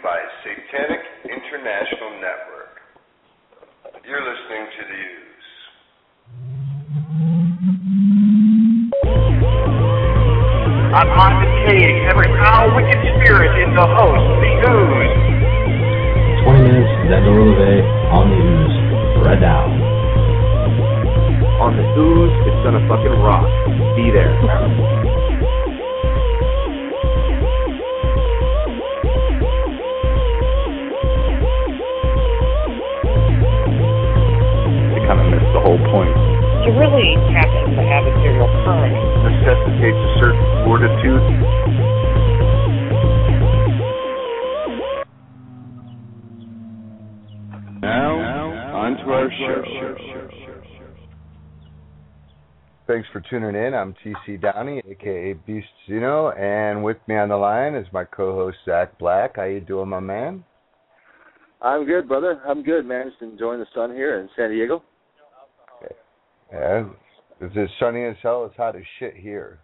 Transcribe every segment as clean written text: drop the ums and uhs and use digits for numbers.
by Satanic International Network. You're listening to The Ooze. I'm pontificating every foul, wicked spirit in the host, The Ooze. 20 minutes, Xander Leve on The Ooze. Right now. On The Ooze, it's gonna fucking rock. Be there. Kind of missed the whole point. To really tap into the adversarial current Necessitates a certain fortitude. Now, on to our show. Thanks for tuning in. I'm TC Downey, a.k.a. Beast Zeno, and with me on the line is my co-host, Zach Black. How you doing, my man? I'm good, brother. I'm good, man. Just enjoying the sun here in San Diego. Yeah, it's sunny as hell. It's hot as shit here.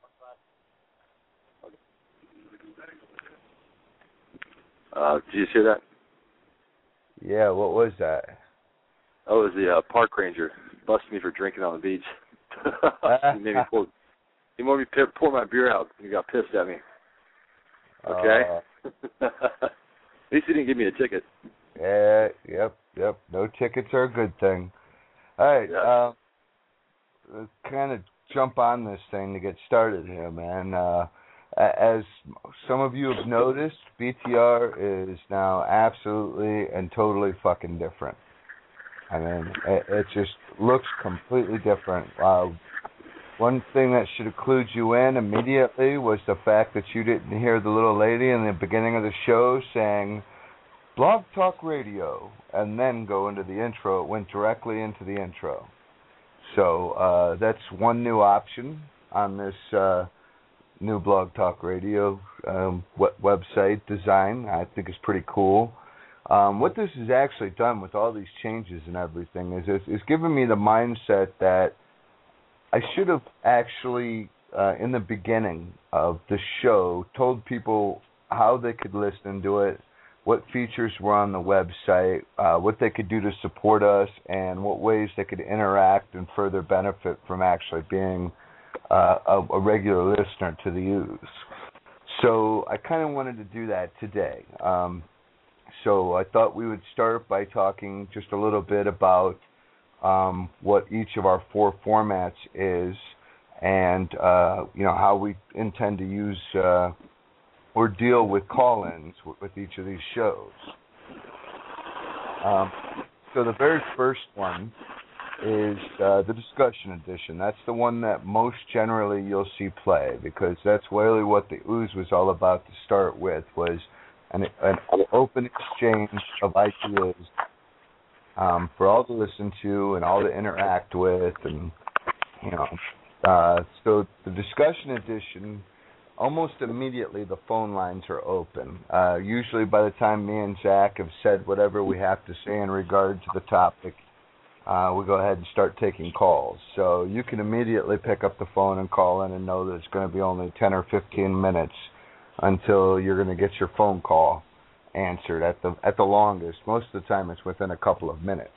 Did you hear that? Yeah, what was that? Oh, it was the park ranger busting me for drinking on the beach. He made me pour my beer out. He got pissed at me. Okay? At least he didn't give me a ticket. Yeah, yep. No tickets are a good thing. All right, yeah. Let's kind of jump on this thing to get started here, man. As some of you have noticed, BTR is now absolutely and totally fucking different. I mean, it just looks completely different. One thing that should have clued you in immediately was the fact that you didn't hear the little lady in the beginning of the show saying Blog Talk Radio and then go into the intro. It went directly into the intro. So that's one new option on this new Blog Talk Radio website design. I think it's pretty cool. What this has actually done with all these changes and everything is it's given me the mindset that I should have actually, in the beginning of the show, told people how they could listen to it, what features were on the website, what they could do to support us, and what ways they could interact and further benefit from actually being a regular listener to the Ooze. So I kind of wanted to do that today. So I thought we would start by talking just a little bit about what each of our four formats is and how we intend to use or deal with call-ins with each of these shows. So the very first one is the discussion edition. That's the one that most generally you'll see play because that's really what the Ooze was all about to start with, was an open exchange of ideas for all to listen to and all to interact with. And, so the discussion edition, almost immediately the phone lines are open. Usually by the time me and Zach have said whatever we have to say in regard to the topic, we go ahead and start taking calls. So you can immediately pick up the phone and call in and know that it's going to be only 10 or 15 minutes until you're going to get your phone call answered at the longest. Most of the time it's within a couple of minutes.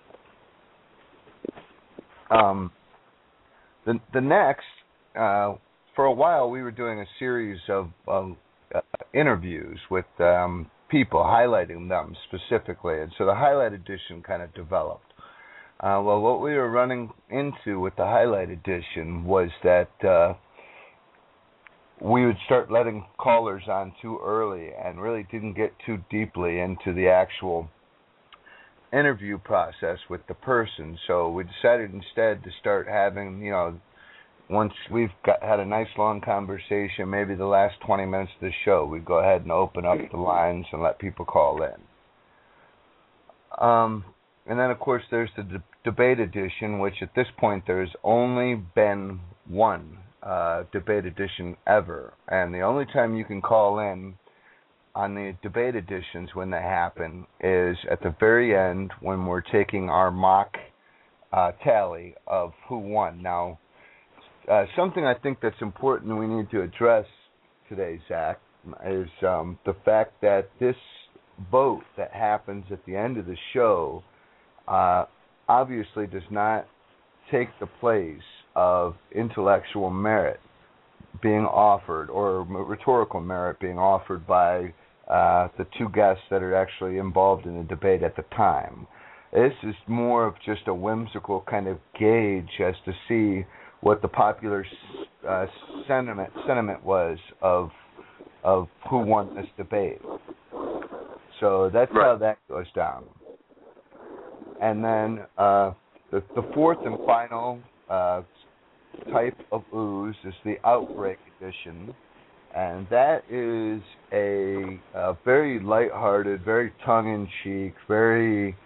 The next, for a while we were doing a series of interviews with people, highlighting them specifically, and so the highlight edition kind of developed. Well, what we were running into with the highlight edition was that we would start letting callers on too early and really didn't get too deeply into the actual interview process with the person. So we decided instead to start having, once we've had a nice long conversation, maybe the last 20 minutes of the show, we'd go ahead and open up the lines and let people call in. And then, of course, there's the debate edition, which at this point there's only been one debate edition ever. And the only time you can call in on the debate editions when they happen is at the very end when we're taking our mock tally of who won. Now, something I think that's important we need to address today, Zach, is the fact that this vote that happens at the end of the show obviously does not take the place of intellectual merit being offered or rhetorical merit being offered by the two guests that are actually involved in the debate at the time. This is more of just a whimsical kind of gauge as to see what the popular sentiment was of who won this debate. So that's how that goes down. And then the fourth and final type of ooze is the Outbreak Edition, and that is a very lighthearted, very tongue-in-cheek, very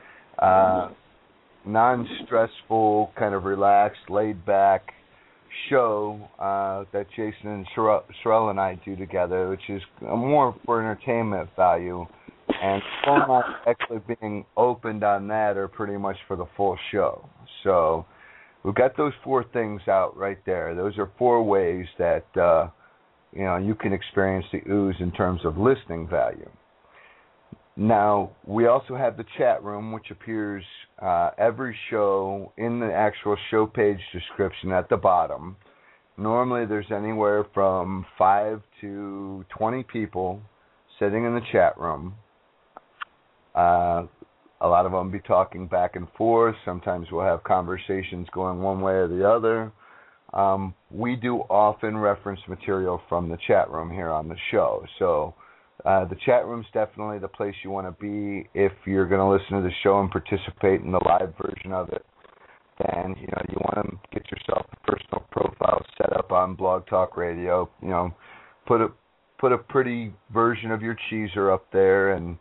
non-stressful, kind of relaxed, laid-back show that Jason and Sherelle and I do together, which is more for entertainment value, and phone lines actually being opened on that are pretty much for the full show. So we've got those four things out right there. Those are four ways that you can experience the ooze in terms of listening value. Now, we also have the chat room, which appears every show in the actual show page description at the bottom. Normally, there's anywhere from 5 to 20 people sitting in the chat room. A lot of them be talking back and forth. Sometimes we'll have conversations going one way or the other. We do often reference material from the chat room here on the show. So the chat room's definitely the place you want to be if you're going to listen to the show and participate in the live version of it. Then you want to get yourself a personal profile set up on Blog Talk Radio. Put a pretty version of your cheeser up there and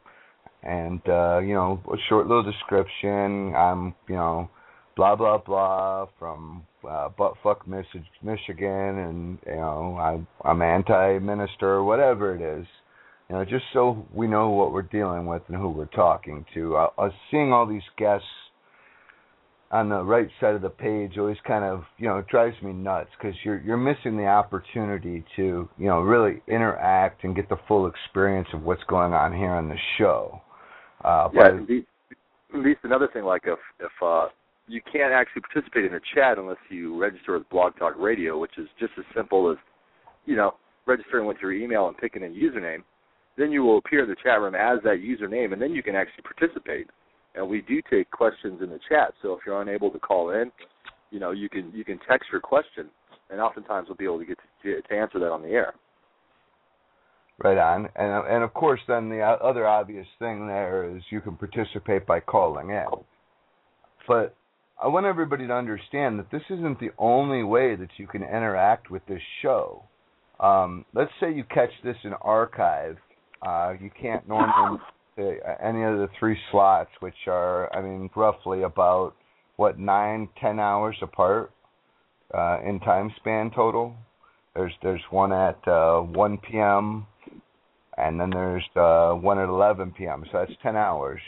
a short little description. I'm blah blah blah from buttfuck Michigan, and I'm anti-minister, whatever it is. Just so we know what we're dealing with and who we're talking to. Seeing all these guests on the right side of the page always kind of drives me nuts, because you're missing the opportunity to really interact and get the full experience of what's going on here on the show. At least another thing, like if you can't actually participate in the chat unless you register with Blog Talk Radio, which is just as simple as registering with your email and picking a username. Then you will appear in the chat room as that username, and then you can actually participate. And we do take questions in the chat, so if you're unable to call in, you can text your question, and oftentimes we'll be able to get to answer that on the air. Right on. And of course, then the other obvious thing there is you can participate by calling in. But I want everybody to understand that this isn't the only way that you can interact with this show. Let's say you catch this in archive. You can't normally any of the three slots, which are, roughly about, 9-10 hours apart in time span total. There's one at 1 p.m., and then there's one at 11 p.m., so that's 10 hours,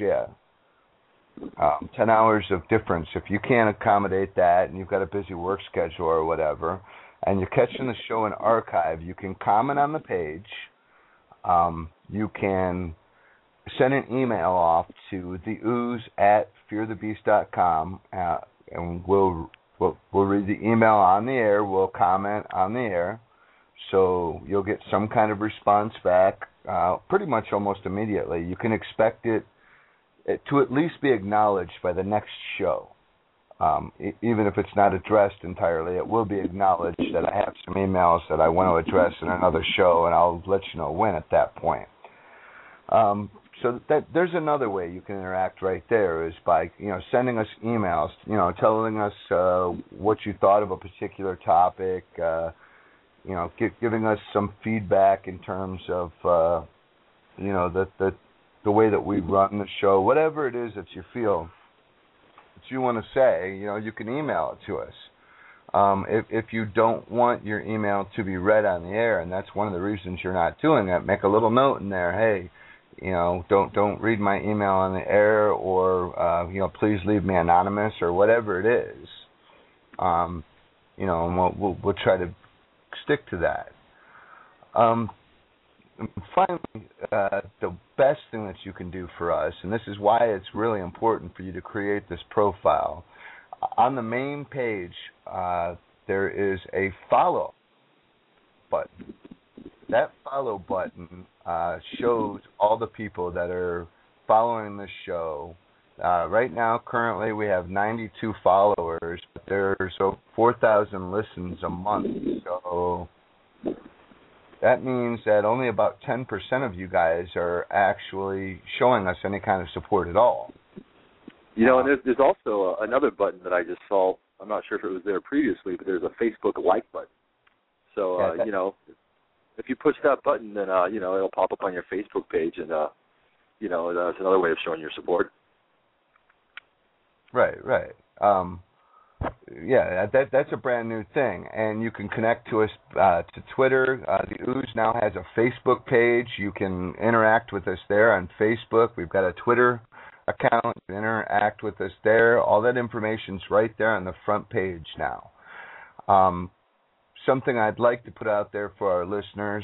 10 hours of difference. If you can't accommodate that and you've got a busy work schedule or whatever, and you're catching the show in archive, you can comment on the page. You can send an email off to theooze@fearthebeast.com, and we'll read the email on the air. We'll comment on the air, so you'll get some kind of response back pretty much almost immediately. You can expect it to at least be acknowledged by the next show. Even if it's not addressed entirely, it will be acknowledged that I have some emails that I want to address in another show, and I'll let you know when at that point. So there's another way you can interact right there, is by sending us emails, telling us what you thought of a particular topic, giving us some feedback in terms of the way that we run the show, whatever it is that you feel that you want to say, you can email it to us. If you don't want your email to be read on the air, and that's one of the reasons you're not doing it, make a little note in there, hey, don't read my email on the air, or please leave me anonymous, or whatever it is. And we'll try to stick to that. finally, the best thing that you can do for us, and this is why it's really important for you to create this profile. On the main page, there is a follow button. That follow button shows all the people that are following the show. Right now, currently, we have 92 followers, but there's 4,000 listens a month. So that means that only about 10% of you guys are actually showing us any kind of support at all. You know, and there's also another button that I just saw. I'm not sure if it was there previously, but there's a Facebook like button. So, you know, if you push that button, then, you know, it'll pop up on your Facebook page, and, you know, that's another way of showing your support. Right. Yeah, that's a brand new thing, and you can connect to us to Twitter. The Ooze now has a Facebook page. You can interact with us there on Facebook. We've got a Twitter account. You can interact with us there. All that information's right there on the front page now. Something I'd like to put out there for our listeners,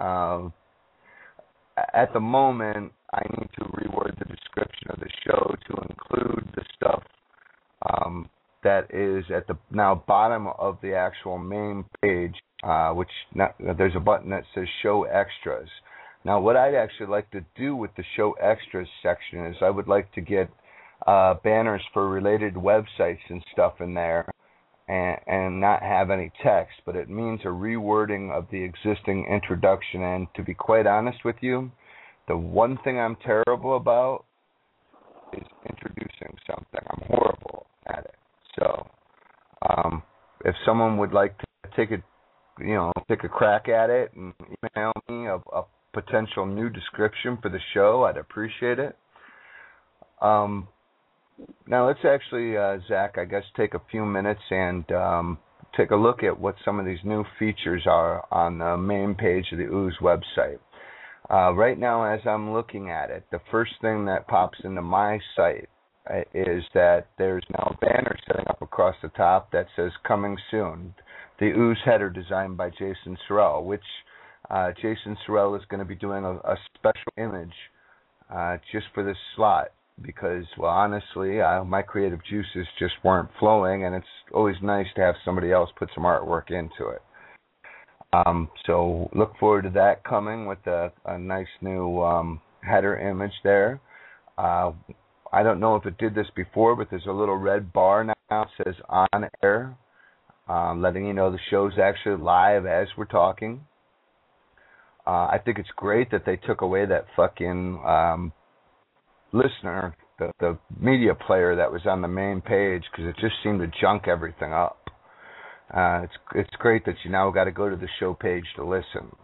at the moment, I need to reword the description of the show to include the stuff that is at the now bottom of the actual main page, which there's a button that says Show Extras. Now, what I'd actually like to do with the Show Extras section is I would like to get banners for related websites and stuff in there, and not have any text, but it means a rewording of the existing introduction. And to be quite honest with you, the one thing I'm terrible about is introducing something. I'm horrible at it. So, if someone would like to take a crack at it and email me a potential new description for the show, I'd appreciate it. Now let's actually, Zach, I guess take a few minutes and take a look at what some of these new features are on the main page of the Ooze website. Right now, as I'm looking at it, the first thing that pops into my sight is that there's now a banner setting up across the top that says "Coming Soon." The Ooze header designed by Jason Sorrell, which Jason Sorrell is going to be doing a special image just for this slot because, well, honestly, my creative juices just weren't flowing, and it's always nice to have somebody else put some artwork into it. So look forward to that coming with a nice new header image there. I don't know if it did this before, but there's a little red bar now that says On Air, letting you know the show's actually live as we're talking. I think it's great that they took away that fucking listener, the media player that was on the main page, because it just seemed to junk everything up. It's great that you now got to go to the show page to listen.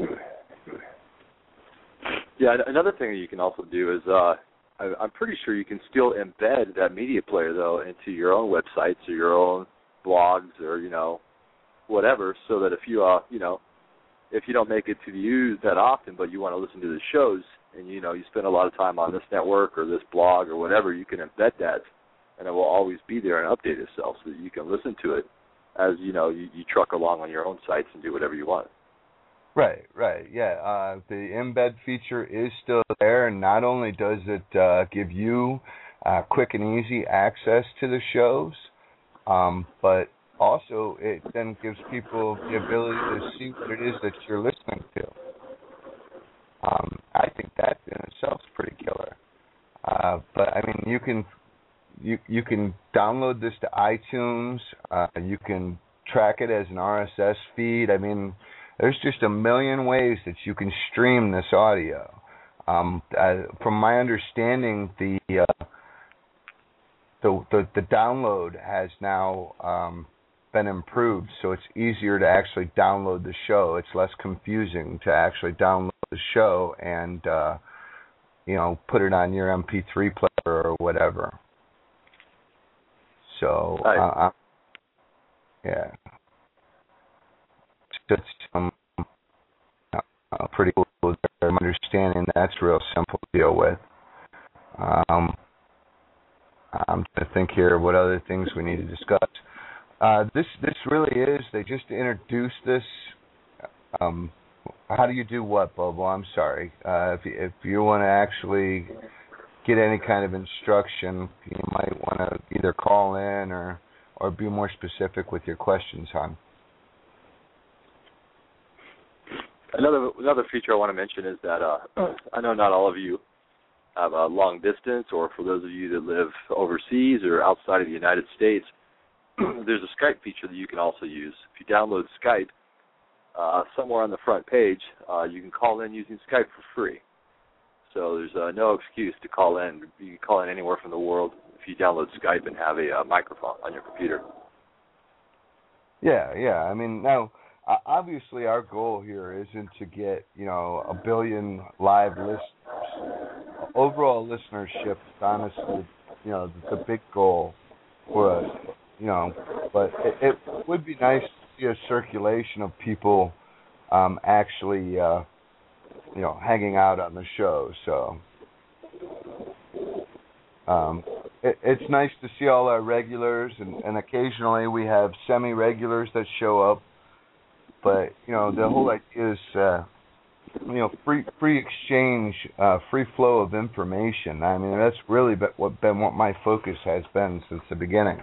Yeah, another thing that you can also do is I'm pretty sure you can still embed that media player, though, into your own websites or your own blogs or, you know, whatever, so that if you, you know, if you don't make it to the Ooze that often, but you want to listen to the shows and, you know, you spend a lot of time on this network or this blog or whatever, you can embed that, and it will always be there and update itself so that you can listen to it as, you know, you truck along on your own sites and do whatever you want. Right, yeah. The embed feature is still there, and not only does it give you quick and easy access to the shows, but also it then gives people the ability to see what it is that you're listening to. I think that in itself is pretty killer. But I mean, you can download this to iTunes. You can track it as an RSS feed. I mean, there's just a million ways that you can stream this audio. From my understanding, the download has now been improved, so it's easier to actually download the show. It's less confusing to actually download the show and put it on your MP3 player or whatever. So yeah, it's pretty cool. I'm understanding that's real simple to deal with. I'm trying to think here what other things we need to discuss. This really is, they just introduced this How do you do what, Bobo? I'm sorry. If you want to actually get any kind of instruction, you might want to either call in or be more specific with your questions, hon. Another feature I want to mention is that I know not all of you have a long distance, or for those of you that live overseas or outside of the United States, there's a Skype feature that you can also use. If you download Skype, somewhere on the front page, you can call in using Skype for free. So there's no excuse to call in. You can call in anywhere from the world if you download Skype and have a microphone on your computer. Yeah. I mean, now, obviously our goal here isn't to get, 1 billion live listeners. Overall listenership is honestly, the big goal for us, but it would be nice to see a circulation of people actually, hanging out on the show. So it's nice to see all our regulars, and occasionally we have semi-regulars that show up. But, the whole idea is, free exchange, free flow of information. I mean, that's really been what my focus has been since the beginning.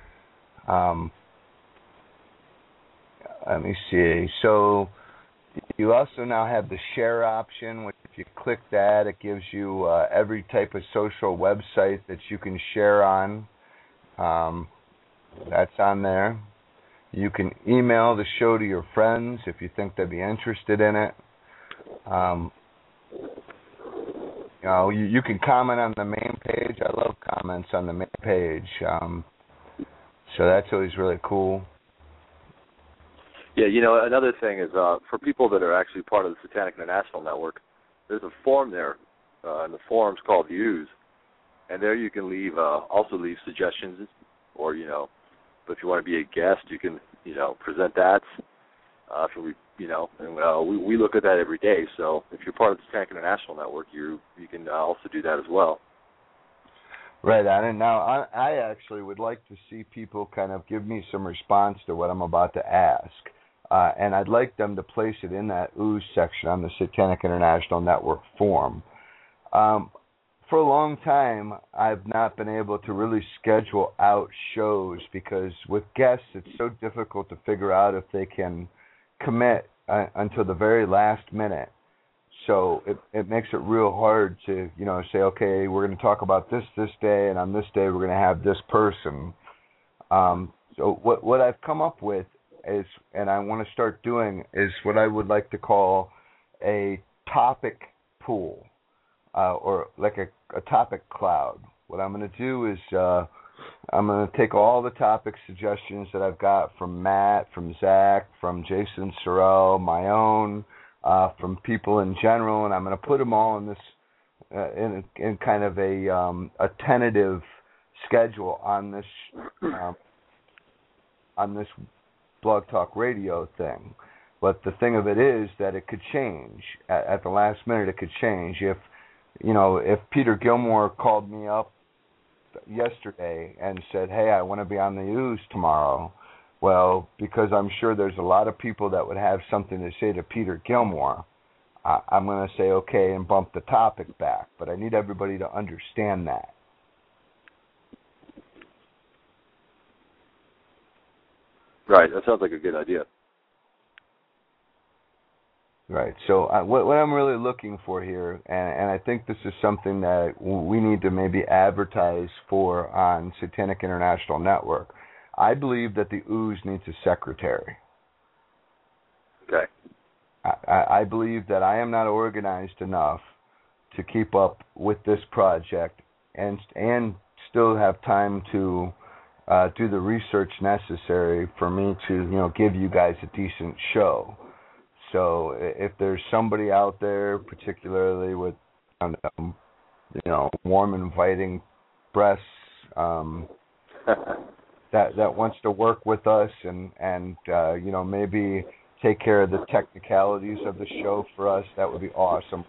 Let me see. So you also now have the share option, which if you click that, it gives you every type of social website that you can share on. That's on there. You can email the show to your friends if you think they'd be interested in it. You can comment on the main page. I love comments on the main page. So that's always really cool. Yeah, another thing is for people that are actually part of the Satanic International Network, there's a form there, and the forum's called Views, and there you can also leave suggestions, or but if you want to be a guest, you can present that. We look at that every day. So if you're part of the Satanic International Network, you can also do that as well. Right, and now I actually would like to see people kind of give me some response to what I'm about to ask. And I'd like them to place it in that ooze section on the Satanic International Network forum. For a long time, I've not been able to really schedule out shows because with guests, it's so difficult to figure out if they can commit until the very last minute. So it makes it real hard to, say, okay, we're going to talk about this day, and on this day we're going to have this person. So what I've come up with is, and I want to start doing, is what I would like to call a topic pool, or like a topic cloud. What I'm going to do is I'm going to take all the topic suggestions that I've got from Matt, from Zach, from Jason Sorrell, my own, from people in general, and I'm going to put them all in this in kind of a tentative schedule on this Blog Talk Radio thing. But the thing of it is that it could change at the last minute. It could change if Peter Gilmore called me up yesterday and said, "Hey, I want to be on the ooze tomorrow." Well, because I'm sure there's a lot of people that would have something to say to Peter Gilmore, I'm going to say okay and bump the topic back. But I need everybody to understand that. Right, that sounds like a good idea. Right, so what I'm really looking for here, and I think this is something that we need to maybe advertise for on Satanic International Network, I believe that the ooze needs a secretary. Okay. I believe that I am not organized enough to keep up with this project and still have time to do the research necessary for me to give you guys a decent show. So if there's somebody out there, particularly with warm, inviting breasts, that wants to work with us and maybe take care of the technicalities of the show for us, that would be awesome.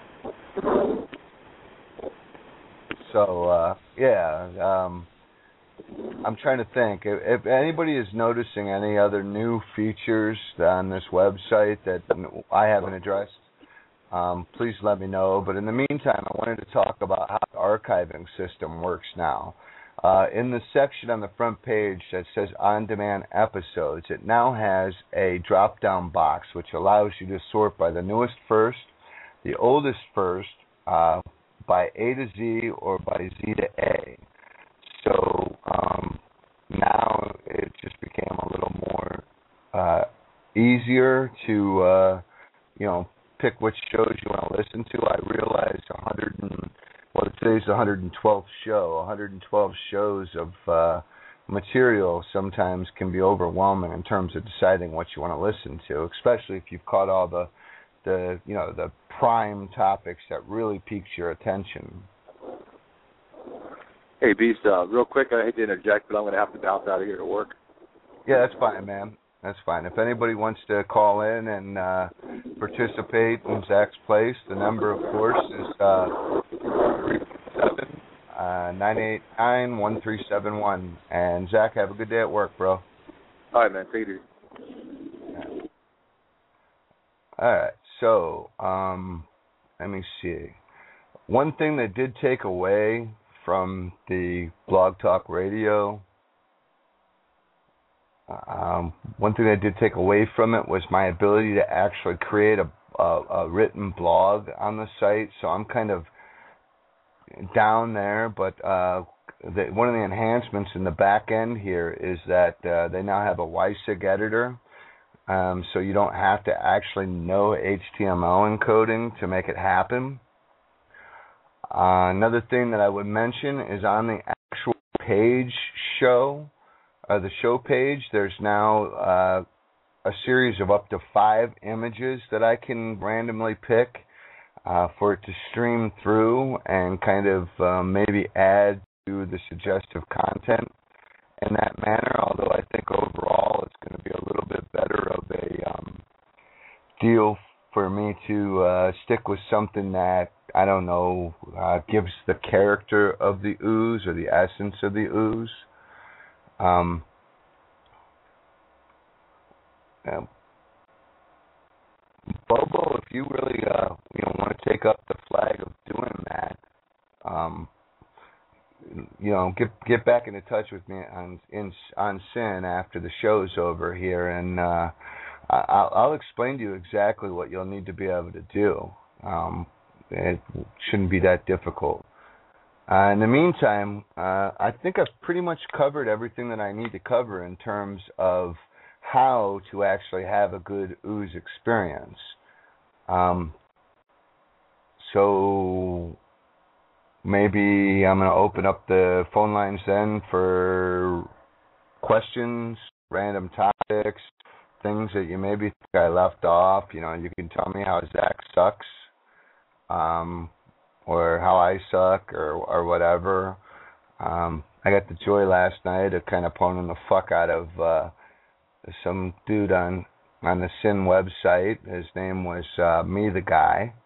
So I'm trying to think. If anybody is noticing any other new features on this website that I haven't addressed, please let me know. But in the meantime, I wanted to talk about how the archiving system works now. In the section on the front page that says on-demand episodes, it now has a drop-down box which allows you to sort by the newest first, the oldest first, by A to Z, or by Z to A. So now it just became a little more easier to, pick which shows you want to listen to. I realized today's the 112th show. 112 shows of material sometimes can be overwhelming in terms of deciding what you want to listen to, especially if you've caught all the prime topics that really piques your attention. Hey, Beast, real quick, I hate to interject, but I'm going to have to bounce out of here to work. Yeah, that's fine, man. That's fine. If anybody wants to call in and participate in Zach's place, the number, of course, is 347-989-1371. And, Zach, have a good day at work, bro. All right, man. Take it easy. All right. So, let me see. One thing that did take away from the Blog Talk Radio, one thing that did take away from it was my ability to actually create a written blog on the site. So I'm kind of down there, but one of the enhancements in the back end here is that they now have a YSIG editor, so you don't have to actually know HTML encoding to make it happen. Another thing that I would mention is on the actual page the show page, there's now a series of up to 5 images that I can randomly pick for it to stream through and kind of maybe add to the suggestive content in that manner, although I think overall it's going to be a little bit better of a deal for me to stick with something that, I don't know, gives the character of the ooze or the essence of the ooze. Bobo, if you really want to take up the flag of doing that, get back into touch with me on Sin after the show's over here, and I'll explain to you exactly what you'll need to be able to do. It shouldn't be that difficult. In the meantime, I think I've pretty much covered everything that I need to cover in terms of how to actually have a good ooze experience. So maybe I'm going to open up the phone lines then for questions, random topics, things that you maybe think I left off. You can tell me how Zach sucks, or how I suck, or whatever. I got the joy last night of kind of poning the fuck out of some dude on the Sin website. His name was Me the Guy.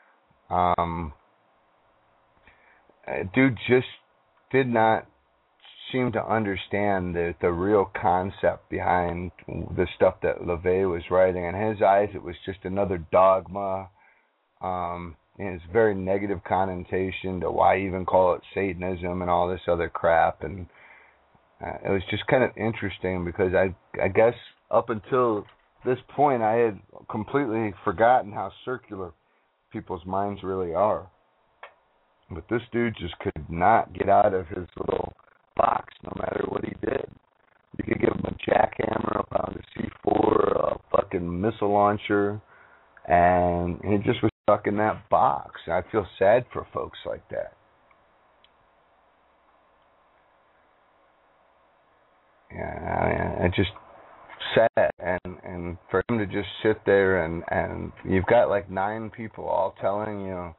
Dude just did not seem to understand the real concept behind the stuff that LaVey was writing. In his eyes, it was just another dogma. And it's very negative connotation to why even call it Satanism and all this other crap. And it was just kind of interesting because I guess up until this point I had completely forgotten how circular people's minds really are. But this dude just could not get out of his little box no matter what he did. You could give him a jackhammer, a pound of C4, a fucking missile launcher, and he just was stuck in that box. And I feel sad for folks like that. Yeah, it's just sad, and for him to just sit there and you've got like 9 people all telling you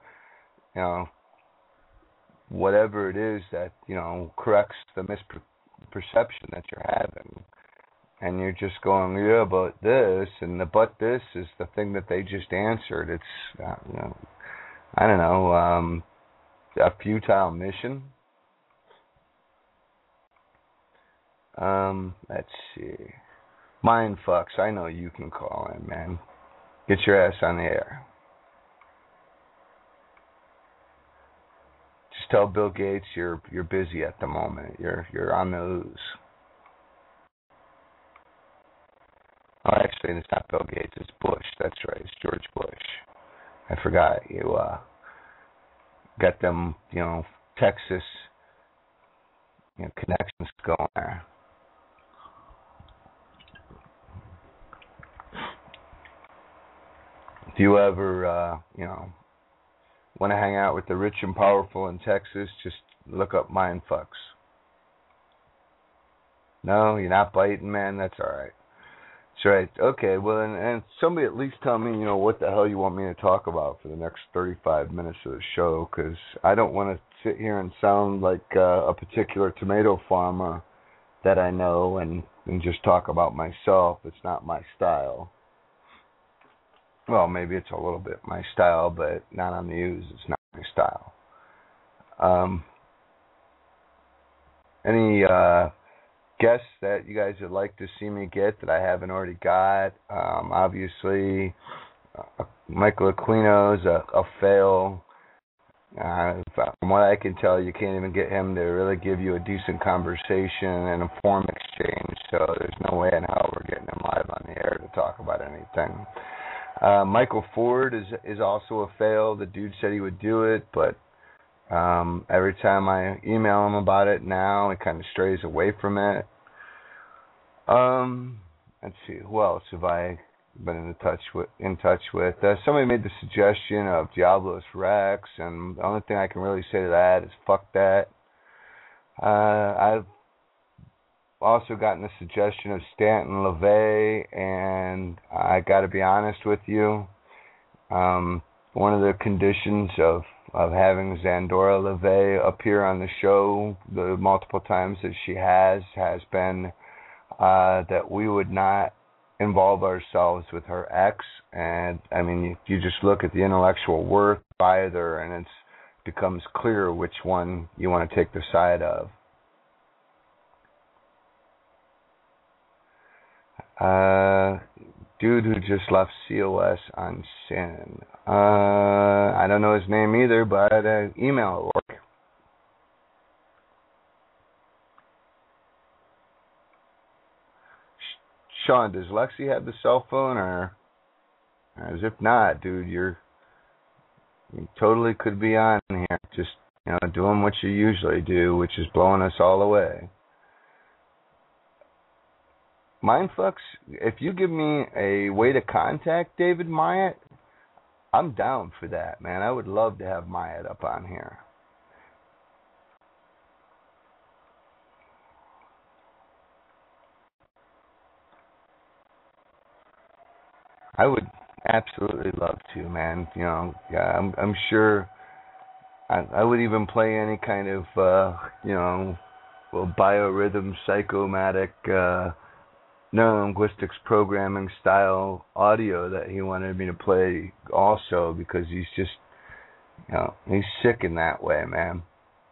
whatever it is that corrects the misperception that you're having, and you're just going, yeah, but this, and the but this is the thing that they just answered. It's I don't know, a futile mission. Let's see. Mindfucks, I know you can call in, man. Get your ass on the air. Just tell Bill Gates you're busy at the moment. You're on the ooze. Oh, actually, it's not Bill Gates. It's Bush. That's right. It's George Bush. I forgot. You got them, Texas, connections going there. If you ever, want to hang out with the rich and powerful in Texas, just look up Mindfucks. No, you're not biting, man? That's all right. That's right. Okay, well, and somebody at least tell me, what the hell you want me to talk about for the next 35 minutes of the show, because I don't want to sit here and sound like a particular tomato farmer that I know and just talk about myself. It's not my style. Well, maybe it's a little bit my style, but not on the ooze. It's not my style. Any guests that you guys would like to see me get that I haven't already got? Obviously, Michael Aquino's a fail. From what I can tell, you can't even get him to really give you a decent conversation and a form exchange, so there's no way in hell we're getting him live on the air to talk about anything. Michael Ford is also a fail. The dude said he would do it, but every time I email him about it now, he kind of strays away from it. Let's see, who else have I been in touch with? Somebody made the suggestion of Diablos Rex, and the only thing I can really say to that is fuck that. I've also gotten a suggestion of Stanton LaVey, and I got to be honest with you, one of the conditions of having Zandora LaVey appear on the show the multiple times that she has been that we would not involve ourselves with her ex. And I mean, you just look at the intellectual worth of either, and it becomes clear which one you want to take the side of. Dude who just left COS on Sin. I don't know his name either, but email it work. Sean, does Lexi have the cell phone, or as if not, dude, you totally could be on here, just doing what you usually do, which is blowing us all away. Mindfucks, if you give me a way to contact David Myatt, I'm down for that, man. I would love to have Myatt up on here. I would absolutely love to, man. I'm sure I would even play any kind of, biorhythm, psychomatic, neurolinguistics programming style audio that he wanted me to play also, because he's just, he's sick in that way, man.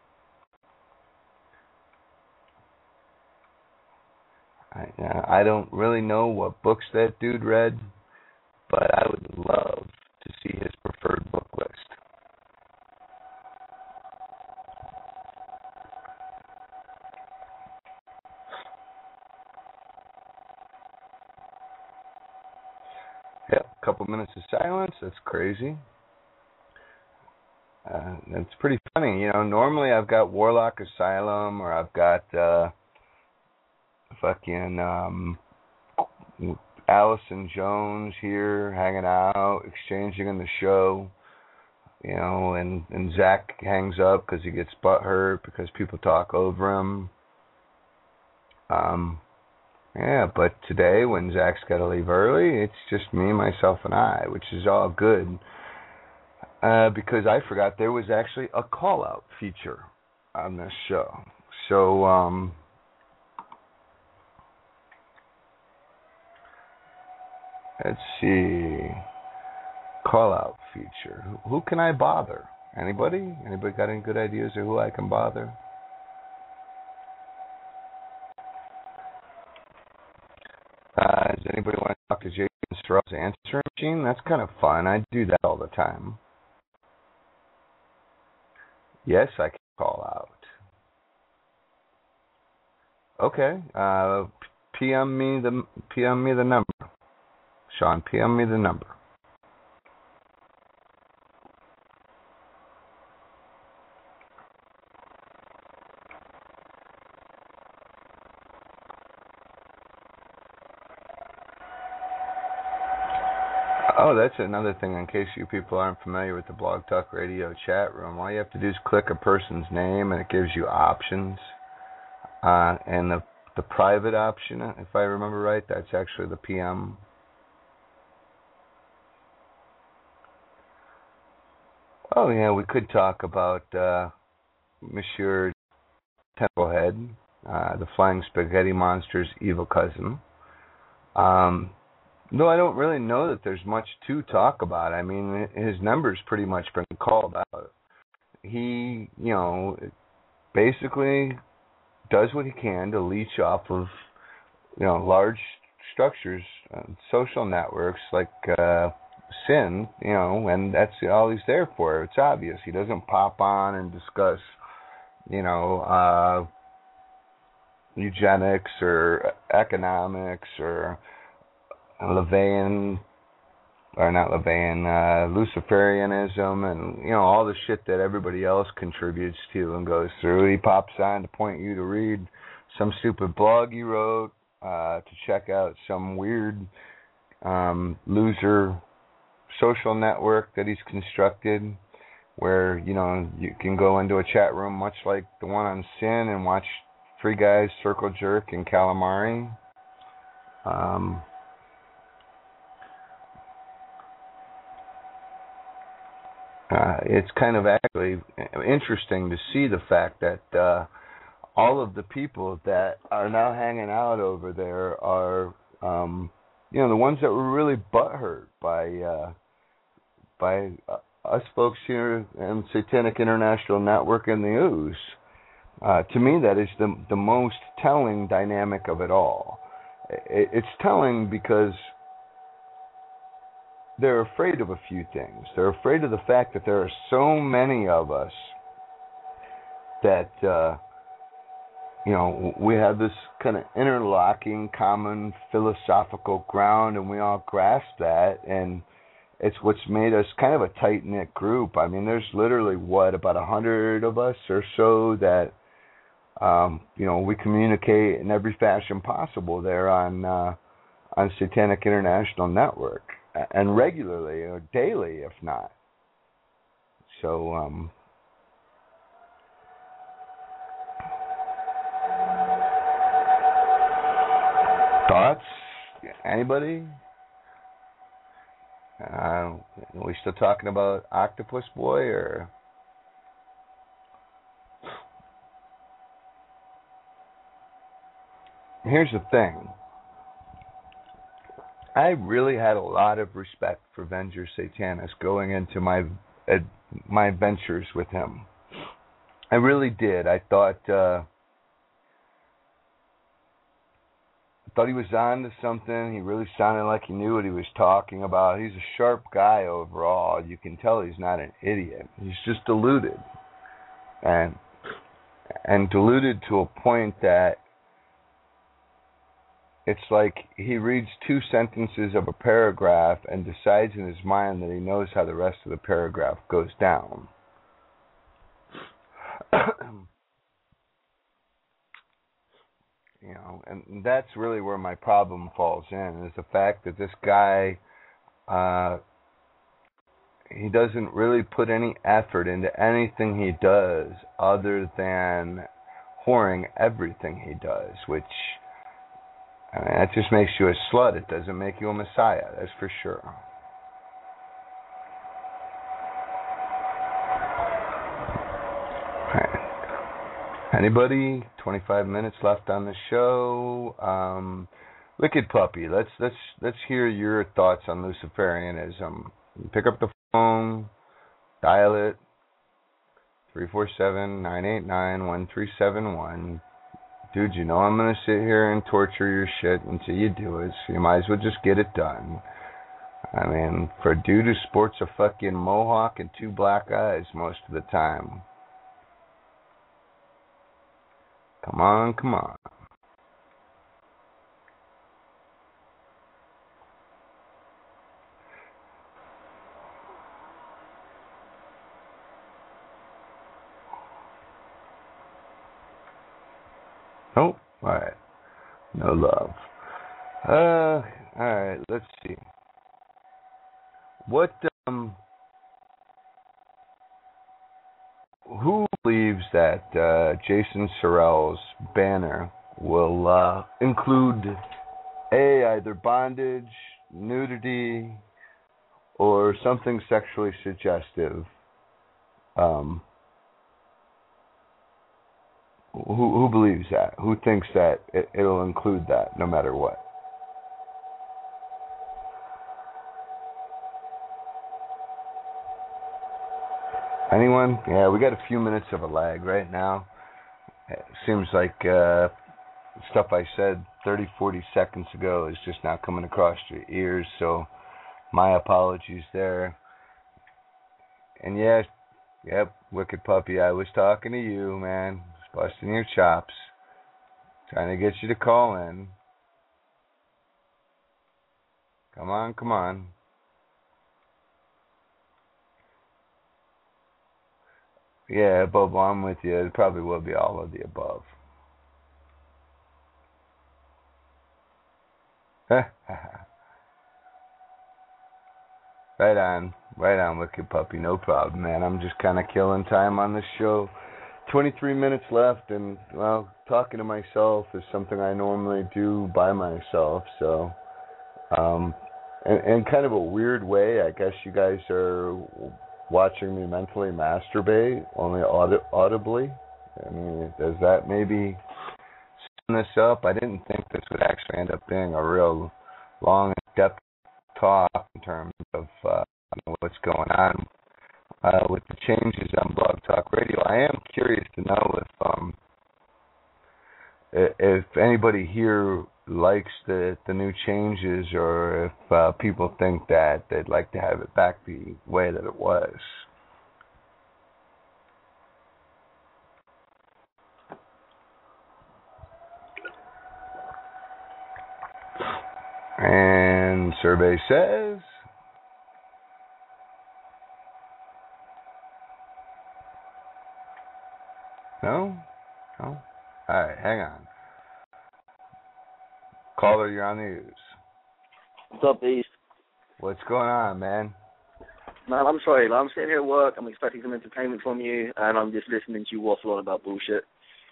I don't really know what books that dude read, but I would love to see his preferred book list. Yeah, a couple minutes of silence. That's crazy. It's pretty funny. Normally I've got Warlock Asylum, or I've got Allison Jones here hanging out, exchanging in the show, and Zach hangs up because he gets butthurt because people talk over him. Yeah, but today when Zach's got to leave early, it's just me, myself, and I, which is all good. Because I forgot there was actually a call-out feature on this show. So, let's see. Call-out feature. Who can I bother? Anybody? Anybody got any good ideas of who I can bother? a Jason Strauss answering machine? That's kind of fun. I do that all the time. Yes, I can call out. Okay. PM me the number. Sean, PM me the number. Oh, that's another thing in case you people aren't familiar with the Blog Talk Radio chat room. All you have to do is click a person's name and it gives you options. And the private option, if I remember right, that's actually the PM. Oh, yeah, we could talk about Monsieur Templehead, the Flying Spaghetti Monster's evil cousin. No, I don't really know that there's much to talk about. I mean, his number's pretty much been called out. He, basically does what he can to leech off of, large structures, social networks like Sin, and that's all he's there for. It's obvious. He doesn't pop on and discuss, eugenics or economics or Luciferianism and, all the shit that everybody else contributes to and goes through. He pops on to point you to read some stupid blog he wrote, to check out some weird loser social network that he's constructed where, you can go into a chat room much like the one on Sin and watch three guys circle jerk and calamari. It's kind of actually interesting to see the fact that all of the people that are now hanging out over there are, the ones that were really butthurt by us folks here in Satanic International Network and the Ooze. To me, that is the most telling dynamic of it all. It's telling because they're afraid of a few things. They're afraid of the fact that there are so many of us that, we have this kind of interlocking common philosophical ground, and we all grasp that, and it's what's made us kind of a tight-knit group. I mean, there's literally, about 100 of us or so that, we communicate in every fashion possible there on Satanic International Network. And regularly or daily, if not. So, thoughts? Anybody? Are we still talking about Octopus Boy, or? Here's the thing. I really had a lot of respect for Venger Satanis going into my ventures with him. I really did. I thought he was on to something. He really sounded like he knew what he was talking about. He's a sharp guy overall. You can tell he's not an idiot. He's just deluded. And deluded to a point that it's like he reads two sentences of a paragraph and decides in his mind that he knows how the rest of the paragraph goes down. And that's really where my problem falls in, is the fact that this guy, he doesn't really put any effort into anything he does other than whoring everything he does, which... that just makes you a slut. It doesn't make you a messiah, that's for sure. Right. Anybody? 25 minutes left on the show. Wicked Puppy, let's hear your thoughts on Luciferianism. Pick up the phone, dial it, 347-989-1371. dude, you know I'm going to sit here and torture your shit until you do it, so you might as well just get it done. I mean, for a dude who sports a fucking mohawk and 2 black eyes most of the time. Come on, come on. Nope. Alright. No love. Alright, let's see. What, who believes that Jason Sorrell's banner will include either bondage, nudity, or something sexually suggestive? Who believes that? Who thinks that it'll include that no matter what? Anyone? Yeah, we got a few minutes of a lag right now. It seems like stuff I said 30, 40 seconds ago is just now coming across your ears, so my apologies there. And yes, yep, Wicked Puppy, I was talking to you, man. Busting your chops. Trying to get you to call in. Come on, come on. Yeah, Bobo, I'm with you. It probably will be all of the above. Right on, Wicked Puppy. No problem, man. I'm just kind of killing time on this show. 23 minutes left, and, well, talking to myself is something I normally do by myself, so, in kind of a weird way, I guess you guys are watching me mentally masturbate, only audibly. I mean, does that maybe sum this up? I didn't think this would actually end up being a real long, in-depth talk in terms of what's going on with the changes on Blog Talk Radio. I am curious to know if anybody here likes the new changes, or if people think that they'd like to have it back the way that it was. And survey says no? No? Alright, hang on. Caller, you're on the news. What's up, Beast? What's going on, man? Man, I'm sorry. I'm sitting here at work. I'm expecting some entertainment from you, and I'm just listening to you waffle on about bullshit.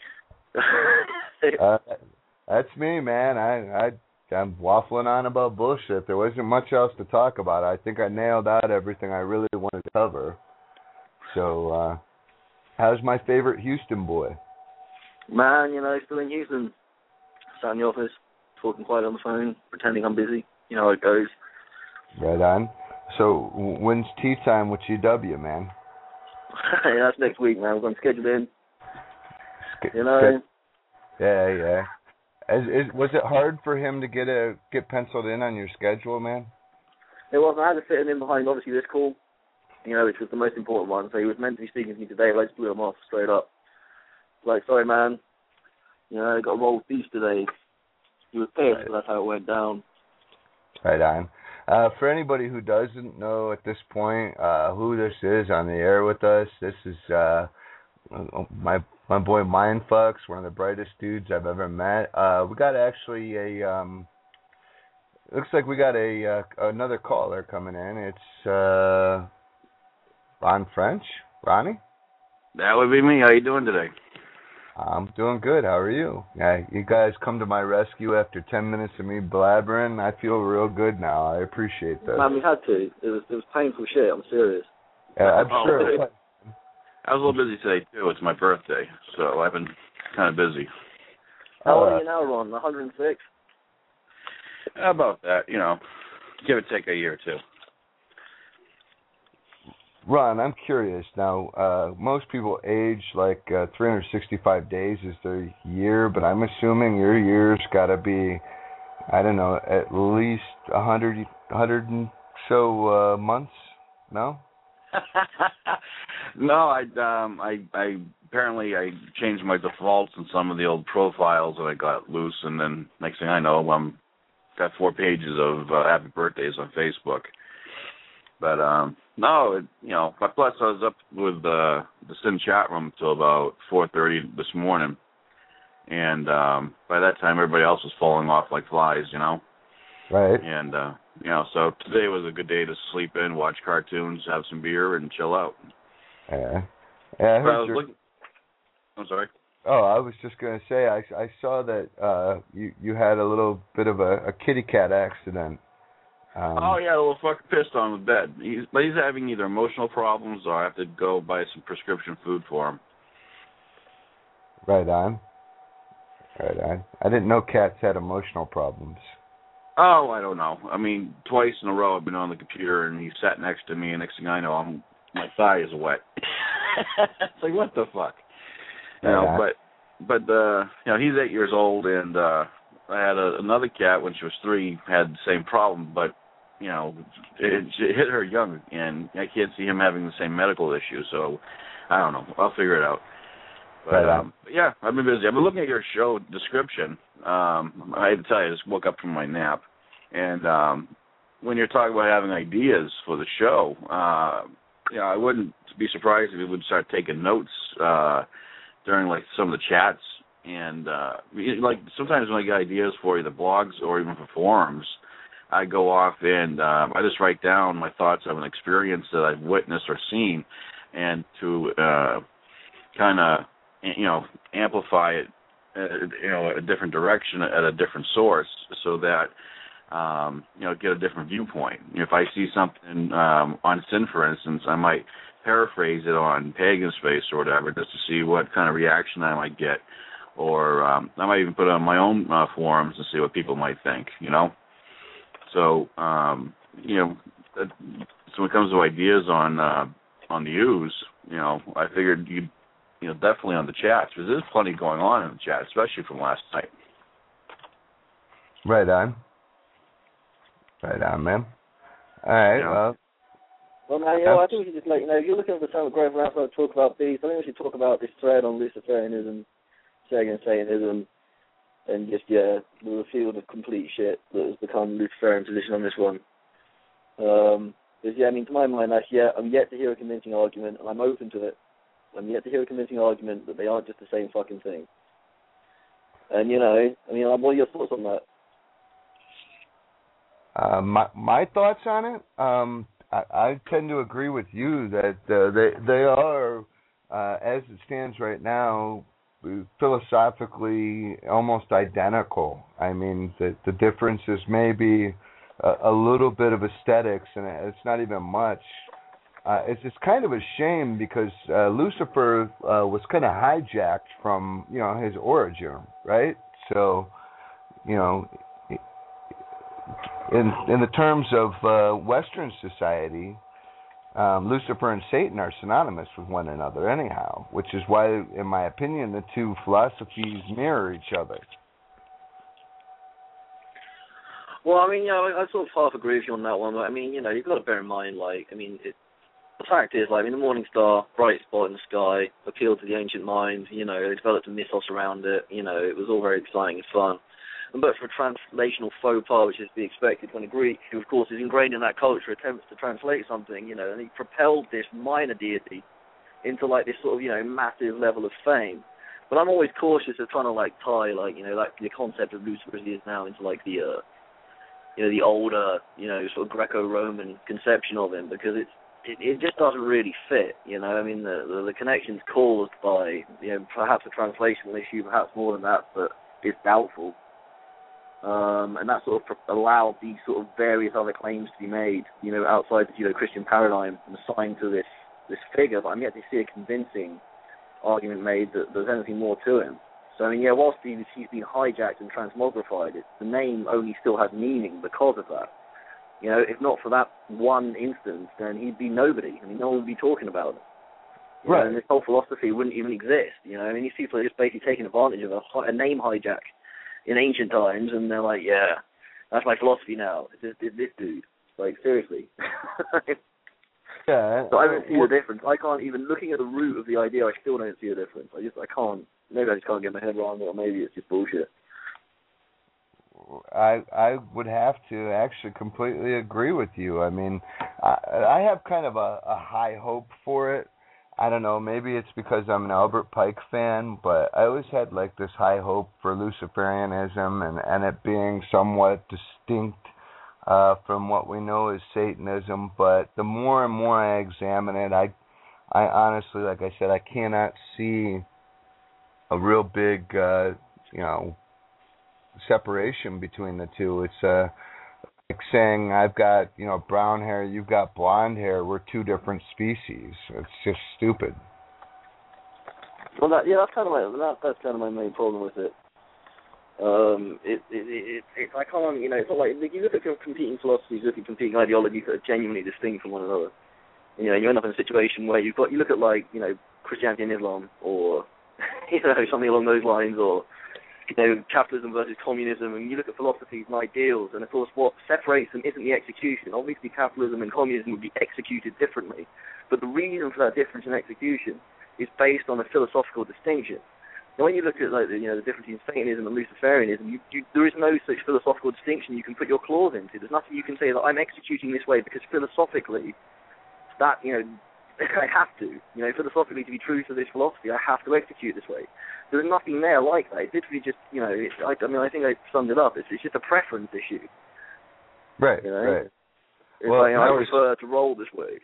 That's me, man. I'm waffling on about bullshit. There wasn't much else to talk about. I think I nailed out everything I really wanted to cover. So, how's my favorite Houston boy? Man, still in Houston. Sat in the office, talking quiet on the phone, pretending I'm busy. You know how it goes. Right on. So, when's tea time with GW, man? Yeah, that's next week, man. We're going to schedule in. Yeah. Was it hard for him to get penciled in on your schedule, man? It wasn't. I had to fit him in behind, obviously, this call, which was the most important one. So he was meant to be speaking to me today, but I just blew him off straight up. Like, sorry, man. I got a roll of beef today. He was pissed, but that's how it went down. Right on. For anybody who doesn't know at this point who this is on the air with us, this is my boy Mindfucks, one of the brightest dudes I've ever met. We got actually looks like we got another caller coming in. It's Ron French. Ronnie? That would be me. How you doing today? I'm doing good. How are you? Yeah, you guys come to my rescue after 10 minutes of me blabbering. I feel real good now. I appreciate that. Man, we had to. It was painful shit. I'm serious. Yeah, I'm sure. I was a little busy today, too. It's my birthday, so I've been kind of busy. How old are you now, Ron? 106? About that, give or take a year or two. Ron, I'm curious now. Most people age like 365 days is their year, but I'm assuming your year's got to be, I don't know, at least 100 and so months. No. No, I apparently I changed my defaults in some of the old profiles that I got loose, and then next thing I know, I'm got 4 pages of happy birthdays on Facebook. But no, but plus I was up with the Sin chat room till about 4:30 this morning, and by that time everybody else was falling off like flies, Right. And so today was a good day to sleep in, watch cartoons, have some beer, and chill out. Yeah. I heard I'm sorry. Oh, I was just going to say, I saw that you had a little bit of a kitty cat accident. Oh, yeah, a little fucking pissed on the bed. He's having either emotional problems or I have to go buy some prescription food for him. Right on. I didn't know cats had emotional problems. Oh, I don't know. I mean, twice in a row I've been on the computer and he sat next to me, and next thing I know, my thigh is wet. It's like, what the fuck? But he's 8 years old, and I had another cat when she was 3, had the same problem, but it hit her young, and I can't see him having the same medical issue. So I don't know. I'll figure it out. But yeah, I've been busy. I've been looking at your show description. I had to tell you, I just woke up from my nap, and when you're talking about having ideas for the show, I wouldn't be surprised if you would start taking notes during like some of the chats, and like sometimes when I get ideas for either blogs or even for forums, I go off and I just write down my thoughts of an experience that I've witnessed or seen, and to kind of amplify it a different direction at a different source, so that get a different viewpoint. If I see something on Sin, for instance, I might paraphrase it on Pagan Space or whatever, just to see what kind of reaction I might get, or I might even put it on my own forums and see what people might think. So so when it comes to ideas on the Ooze, I figured you'd definitely on the chats, because there's plenty going on in the chat, especially from last night. Right on, man. All right, well, man, I think we should just if you're looking for some great round to talk about beasts, I think we should talk about this thread on Luciferianism, Sagan Satanism, and just, the field of complete shit that has become Luciferian position on this one. Because, to my mind, I'm yet to hear a convincing argument, and I'm open to it. I'm yet to hear a convincing argument that they aren't just the same fucking thing. And, what are your thoughts on that? My thoughts on it? I tend to agree with you that they are, as it stands right now, philosophically almost identical. I mean, the difference is maybe a little bit of aesthetics, and it's not even much. It's kind of a shame, because Lucifer was kind of hijacked from his origin, right? So, in the terms of Western society, Lucifer and Satan are synonymous with one another anyhow, which is why, in my opinion, the two philosophies mirror each other. Well, I sort of half agree with you on that one. But, you've got to bear in mind, the fact is, the morning star, bright spot in the sky, appealed to the ancient mind, they developed a mythos around it, it was all very exciting and fun. But for a translational faux pas, which is to be expected when a Greek, who of course is ingrained in that culture, attempts to translate something, and he propelled this minor deity into this sort of, massive level of fame. But I'm always cautious of trying to tie the concept of Lucifer as he is now into the older, sort of Greco-Roman conception of him, because it just doesn't really fit, the connection's caused by, perhaps a translational issue, perhaps more than that, but it's doubtful. And that sort of allowed these sort of various other claims to be made, outside the Christian paradigm and assigned to this figure, but I'm yet to see a convincing argument made that there's anything more to him. So, whilst he's been hijacked and transmogrified, the name only still has meaning because of that. You know, if not for that one instance, then he'd be nobody. I mean, no one would be talking about it. Right. And this whole philosophy wouldn't even exist. You know, I mean, these people are just basically taking advantage of a name hijack in ancient times, and they're like, yeah, that's my philosophy now. It's this dude. Like, seriously. Yeah. So I don't see a difference. I can't even, looking at the root of the idea, I still don't see a difference. I can't. Maybe I just can't get my head around it, or maybe it's just bullshit. I would have to actually completely agree with you. I mean, I have kind of a high hope for it. I don't know, maybe it's because I'm an Albert Pike fan, but I always had like this high hope for Luciferianism and it being somewhat distinct from what we know as Satanism. But the more and more I examine it, I honestly, like I said, I cannot see a real big, separation between the two. It's like saying I've got, brown hair, you've got blonde hair. We're two different species. It's just stupid. Well, that's kind of my main problem with it. I can't, it's not like you look at competing philosophies, you look at competing ideologies that are genuinely distinct from one another. You end up in a situation where you look at like, Christianity and Islam, or something along those lines, or capitalism versus communism, and you look at philosophies and ideals, and of course what separates them isn't the execution. Obviously capitalism and communism would be executed differently, but the reason for that difference in execution is based on a philosophical distinction. Now when you look at like the difference between Satanism and Luciferianism, there is no such philosophical distinction you can put your claws into. There's nothing you can say that I'm executing this way because philosophically that, I have to. Philosophically, to be true to this philosophy, I have to execute this way. There's nothing there like that. It's literally just, I think I summed it up. It's just a preference issue. Right, right. Well, I prefer to roll this way.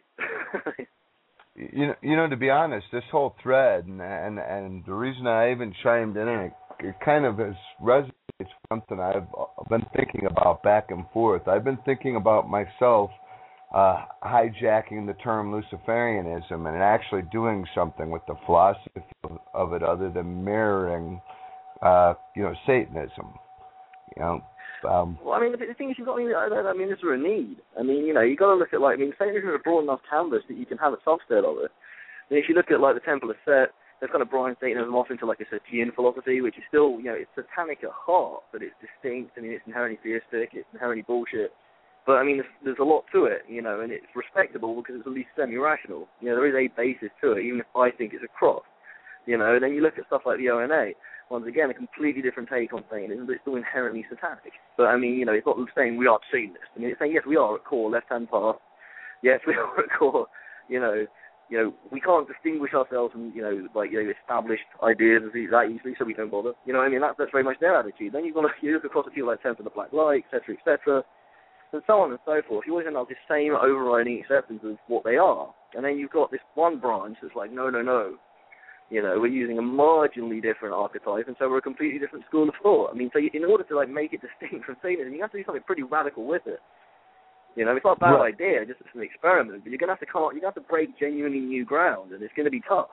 To be honest, this whole thread and the reason I even chimed in, it kind of has resonates with something I've been thinking about back and forth. I've been thinking about myself hijacking the term Luciferianism and actually doing something with the philosophy of it other than mirroring, Satanism. Well, I mean, the thing is, you've got, this is a need. You've got to look at, Satanism is a broad enough canvas that you can have a subset of it. And if you look at, the Temple of Set, they've kind of broadened Satanism off into, a Satian philosophy, which is still, it's satanic at heart, but it's distinct. It's inherently theistic, it's inherently bullshit. But, there's a lot to it, and it's respectable because it's at least semi-rational. There is a basis to it, even if I think it's a cross. And then you look at stuff like the ONA. Once again, a completely different take on Satanism, but it's still inherently satanic. But, it's not saying we are Satanists. It's saying, yes, we are at core left-hand path. Yes, we are at core, we can't distinguish ourselves from, established ideas that easily, so we don't bother. That's very much their attitude. Then you look across at people like Temple of the Black Light, etc., and so on and so forth. You always end up with the same overriding acceptance of what they are. And then you've got this one branch that's like, no. We're using a marginally different archetype, and so we're a completely different school of thought. So in order to make it distinct from Satanism, you have to do something pretty radical with it. It's not a bad idea, just as an experiment, but you're going to have to break genuinely new ground, and it's going to be tough.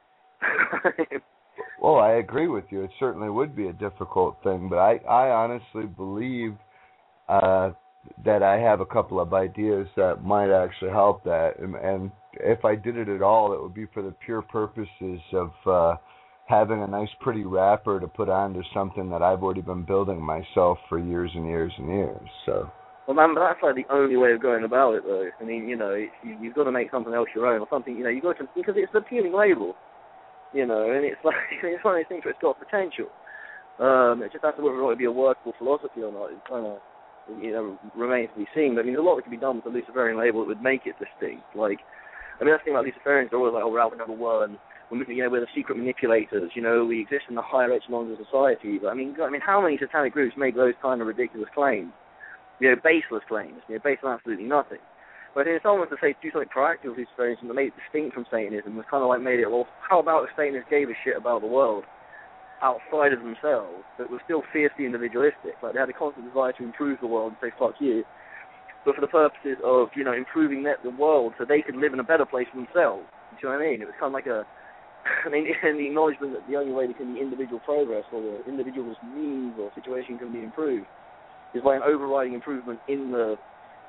Well, I agree with you. It certainly would be a difficult thing, but I honestly believe that I have a couple of ideas that might actually help that, and if I did it at all, it would be for the pure purposes of having a nice, pretty wrapper to put onto something that I've already been building myself for years and years and years. So. Well, man, but that's the only way of going about it, though. You've got to make something else your own, or something. You've got to, because it's an appealing label. And it's it's one of those things where it's got potential. It just has to whether it be a workable philosophy or not. It kind of remains to be seen. But there's a lot that can be done with the Luciferian label that would make it distinct. That's the thing about Luciferians. They're always like, we're Alpha number one. We're the secret manipulators. We exist in the higher echelons of society. But how many satanic groups make those kind of ridiculous claims? Baseless claims. Based on absolutely nothing. But if someone was to say do something proactive with Luciferianism that made it distinct from Satanism, was kind of made it, well, how about if Satanists gave a shit about the world outside of themselves, but were still fiercely individualistic? They had a constant desire to improve the world and say, fuck you, but for the purposes of, improving the world so they could live in a better place for themselves. Do you know what I mean? It was kind of like the acknowledgement that the only way that the individual progress or the individual's means or situation can be improved is by an overriding improvement in the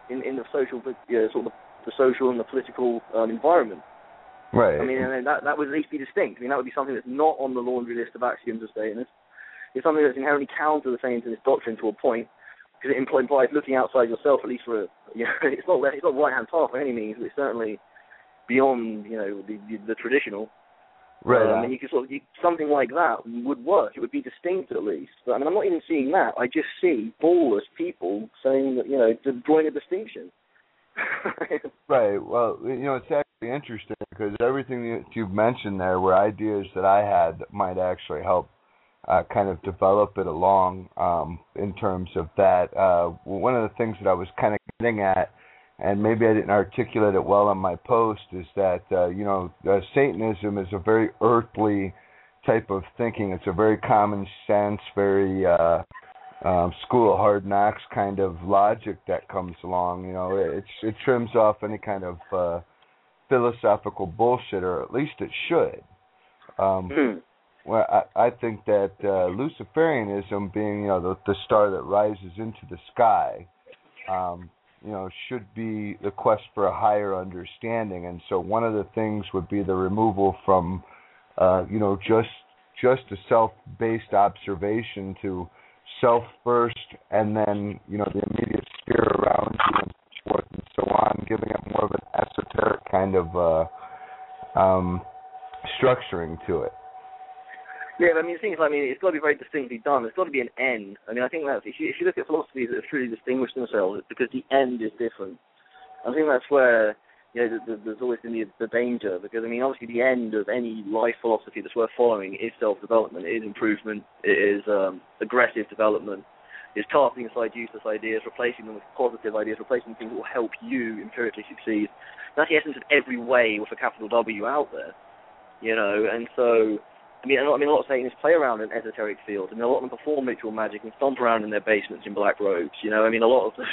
in the social, sort of the social and the political environment. Right. I mean, and that would at least be distinct. I mean, that would be something that's not on the laundry list of axioms of Satanists. It's something that's inherently counter the Satanist doctrine to a point, because it implies looking outside yourself, at least for it's not right-hand path by any means, but it's certainly beyond, the traditional. Right. And you could something like that would work. It would be distinct at least. But I mean, I'm not even seeing that. I just see ballless people saying that, drawing a distinction. Right. Well, it's actually interesting because everything that you've mentioned there were ideas that I had that might actually help kind of develop it along in terms of that. One of the things that I was kind of getting at, and maybe I didn't articulate it well on my post, is that, Satanism is a very earthly type of thinking. It's a very common sense, very school of hard knocks kind of logic that comes along. It trims off any kind of philosophical bullshit, or at least it should. Well, I think that Luciferianism, being the star that rises into the sky, should be the quest for a higher understanding. And so one of the things would be the removal from, just a self-based observation to self first, and then, the immediate sphere around you and so forth and so on, giving it more of an esoteric kind of structuring to it. Yeah, but I mean, the thing is, it's got to be very distinctly done. There's got to be an end. I mean, I think that's, if you look at philosophies that have truly distinguished themselves, it's because the end is different. I think that's where, there's always been the danger, because, I mean, obviously the end of any life philosophy that's worth following is self-development, it is improvement, it is aggressive development, it's casting aside useless ideas, replacing them with positive ideas, replacing things that will help you empirically succeed. That's the essence of every way with a capital W out there, and so... I mean, a lot of Satanists play around in esoteric fields. I mean, a lot of them perform ritual magic and stomp around in their basements in black robes. A lot of them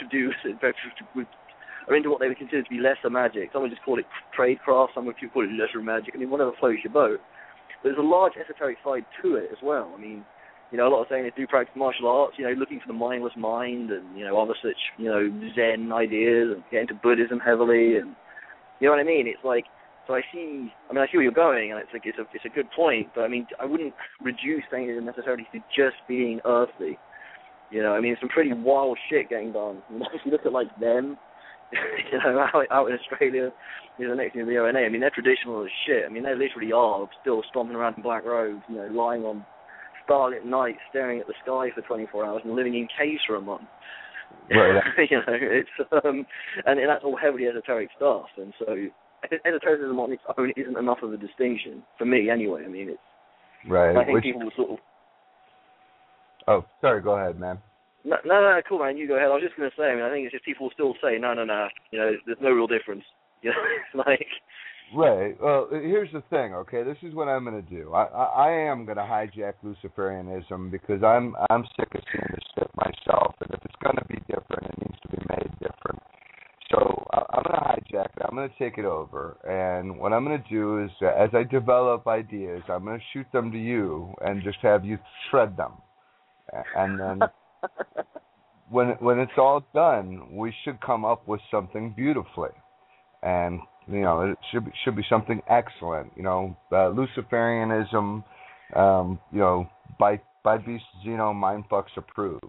are into what they would consider to be lesser magic. Some would just call it tradecraft, some would call it lesser magic. I mean, whatever floats your boat. But there's a large esoteric side to it as well. I mean, a lot of Satanists do practice martial arts, looking for the mindless mind and, other such, Zen ideas, and get into Buddhism heavily. And, you know what I mean? It's like, so I see where you're going, and it's a good point, but I mean, I wouldn't reduce Satanism necessarily to just being earthly. Some pretty wild shit getting done. If you look at them, out in Australia, next to the ONA, I mean, they're traditional as shit. I mean, they literally are still stomping around in black robes, lying on starlit nights, staring at the sky for 24 hours and living in caves for a month. Right. It's and that's all heavily esoteric stuff, and so. Esotericism on its own isn't enough of a distinction, for me anyway. I mean, it's... Right. I think people will sort of... Oh, sorry, go ahead, man. No, cool, man, you go ahead. I was just going to say, I think it's just people will still say, no, there's no real difference. It's like... Right. Well, here's the thing, okay? This is what I'm going to do. I am going to hijack Luciferianism because I'm sick of seeing this shit myself, and if it's going to be different, it needs to be made different. So I'm going to hijack it. I'm going to take it over. And what I'm going to do is, as I develop ideas, I'm going to shoot them to you and just have you shred them. And then when it's all done, we should come up with something beautifully. And, it should be something excellent. Luciferianism, by Beast Zeno, Mindfucks approved,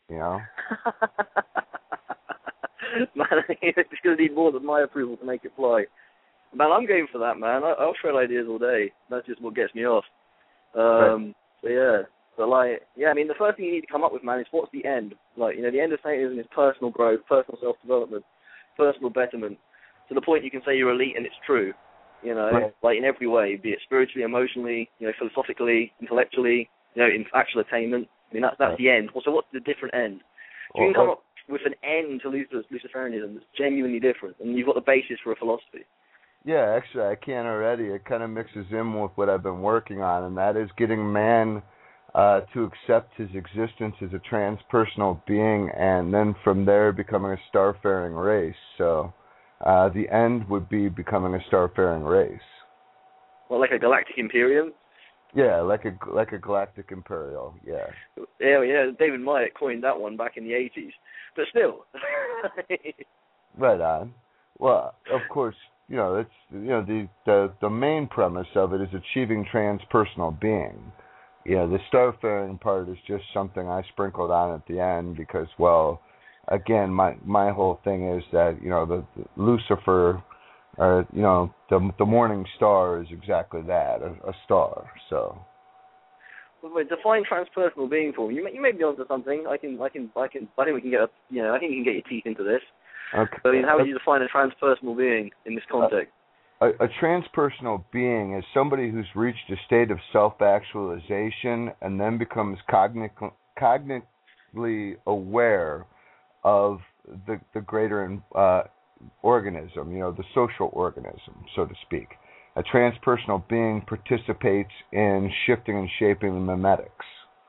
Man, it's going to need more than my approval to make it fly. Man, I'm game for that, man. I'll shred ideas all day. That's just what gets me off. Right. So, yeah. But, I mean, the first thing you need to come up with, man, is what's the end? The end of Satanism is personal growth, personal self-development, personal betterment, to the point you can say you're elite and it's true, right. In every way, be it spiritually, emotionally, philosophically, intellectually, in actual attainment. I mean, that's right. The end. So what's the different end? So you can come up with an end to Luciferianism that's genuinely different, and you've got the basis for a philosophy. Yeah, actually, I can already. It kind of mixes in with what I've been working on, and that is getting man to accept his existence as a transpersonal being, and then from there becoming a starfaring race. So the end would be becoming a starfaring race. Well, like a galactic imperium? Yeah, like a galactic imperial, yeah. Yeah, David Myatt coined that one back in the 80s. But still. Right on. Well, of course, it's the main premise of it is achieving transpersonal being. The starfaring part is just something I sprinkled on at the end because, well, again, my whole thing is that the Lucifer, or the morning star is exactly that, a star. So. Wait, define transpersonal being for me. You may be onto something. I think we can get I think you can get your teeth into this. Okay. But, how would you define a transpersonal being in this context? A transpersonal being is somebody who's reached a state of self-actualization and then becomes cognitively aware of the greater organism, the social organism, so to speak. A transpersonal being participates in shifting and shaping the memetics.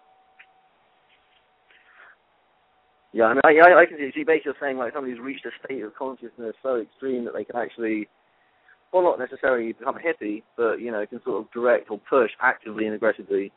Yeah, I mean, I can see basically saying like somebody who's reached a state of consciousness so extreme that they can actually, well, not necessarily become a hippie, but can sort of direct or push actively and aggressively,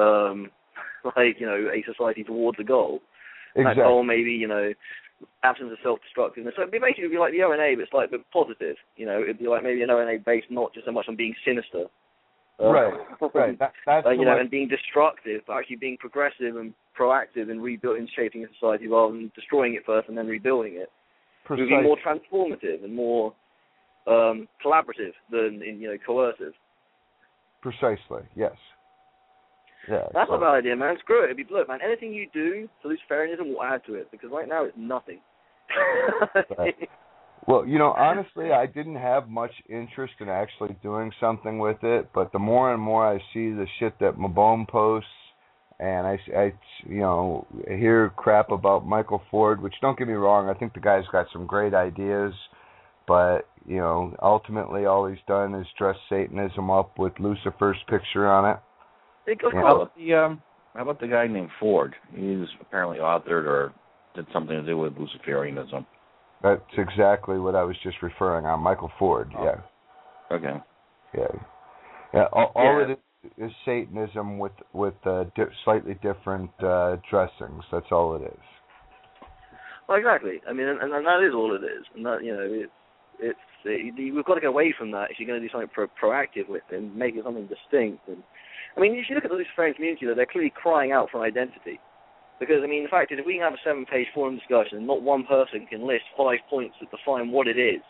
a society towards a goal. Exactly. That goal maybe absence of self-destructiveness. So it'd basically be like the ONA, but it's like but positive. It'd be like maybe an ONA based not just so much on being sinister. Right. That's and being destructive, but actually being progressive and proactive in rebuilding, shaping a society rather than destroying it first and then rebuilding it. Precisely. It would be more transformative and more collaborative than coercive. Precisely. Yes. Yeah. That's a bad idea, man. Screw it. Look, man, anything you do to Luciferianism will add to it because right now it's nothing. Right. Well, honestly, I didn't have much interest in actually doing something with it, but the more and more I see the shit that Mabone posts, and I hear crap about Michael Ford, which don't get me wrong, I think the guy's got some great ideas, but ultimately all he's done is dress Satanism up with Lucifer's picture on it. How about the guy named Ford? He's apparently authored or did something to do with Luciferianism. That's exactly what I was just referring on, Michael Ford. Oh. Yeah. Okay. Yeah. All it is Satanism with slightly different dressings. That's all it is. Well, exactly. I mean, and that is all it is. And that we've got to get away from that if you're going to do something proactive with it and make it something distinct. And I mean, if you look at the Luciferian community, they're clearly crying out for identity. Because, I mean, the fact is, if we can have a 7-page forum discussion and not one person can list 5 points that define what it is,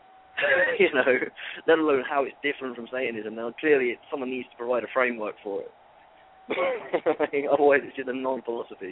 let alone how it's different from Satanism, now clearly someone needs to provide a framework for it. Otherwise, it's just a non-philosophy.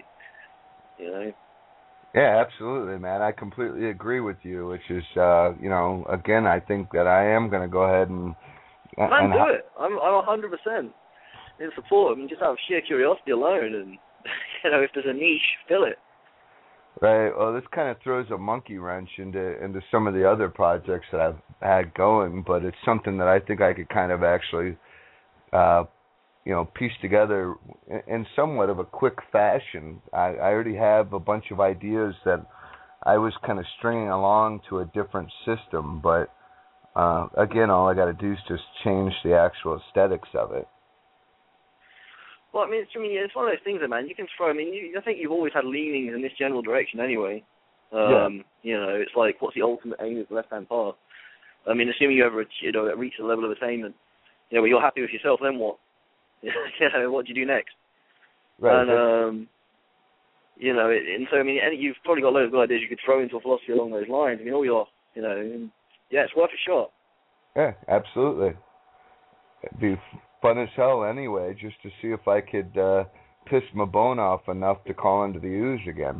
Yeah, absolutely, man. I completely agree with you, which is, again, I think that I am going to go ahead and do it. I'm 100% in support. I mean, just out of sheer curiosity alone, and if there's a niche, fill it. Right. Well, this kind of throws a monkey wrench into some of the other projects that I've had going, but it's something that I think I could kind of actually, piece together in somewhat of a quick fashion. I already have a bunch of ideas that I was kind of stringing along to a different system, but again, all I got to do is just change the actual aesthetics of it. Well, I mean, it's one of those things, man. You can throw. I mean, I think you've always had leanings in this general direction, anyway. It's like, what's the ultimate aim of the left-hand path? I mean, assuming you ever, reach a level of attainment, where you're happy with yourself, then what? What do you do next? Right. And and so I mean, you've probably got loads of ideas you could throw into a philosophy along those lines. I mean, it's worth a shot. Yeah, absolutely. It'd be fun as hell anyway, just to see if I could piss my bone off enough to call into the ooze again.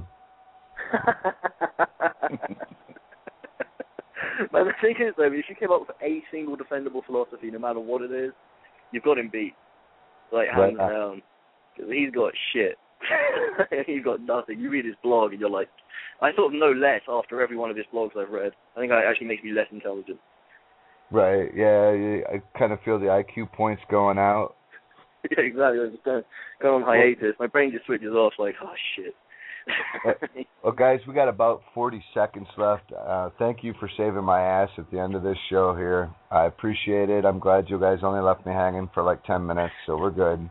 But the thing is, though, if you came up with a single defendable philosophy, no matter what it is, you've got him beat. Like, hands down. Because he's got shit. He's got nothing. You read his blog and you're like, I sort of know less after every one of his blogs I've read. I think it actually makes me less intelligent. Right, yeah, I kind of feel the IQ points going out. Yeah, exactly. I'm just going on hiatus. My brain just switches off like, oh, shit. Well, guys, we got about 40 seconds left. Thank you for saving my ass at the end of this show here. I appreciate it. I'm glad you guys only left me hanging for like 10 minutes, so we're good.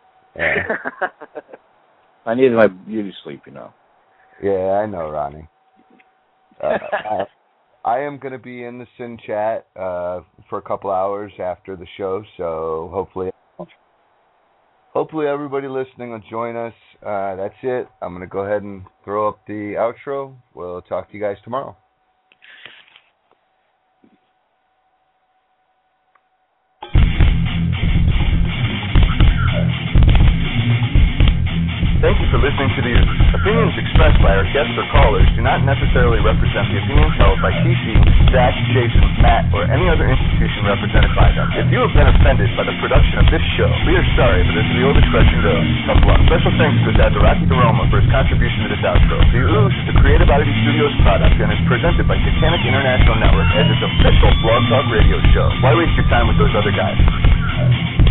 I needed my beauty sleep, Yeah, I know, Ronnie. I am going to be in the Sin Chat for a couple hours after the show, so hopefully everybody listening will join us. That's it. I'm going to go ahead and throw up the outro. We'll talk to you guys tomorrow. Thank you for listening to The Ooze. Opinions expressed by our guests or callers do not necessarily represent the opinions held by TC, Zach, Jason, Matt, or any other institution represented by them. If you have been offended by the production of this show, we are sorry, but this is viewer discretion goes. Tough luck. Special thanks to Rocky DeRoma for his contribution to this outro. The Ooze is a Creative Oddity Studios product and is presented by Titanic International Network as its official Blog Talk radio show. Why waste your time with those other guys?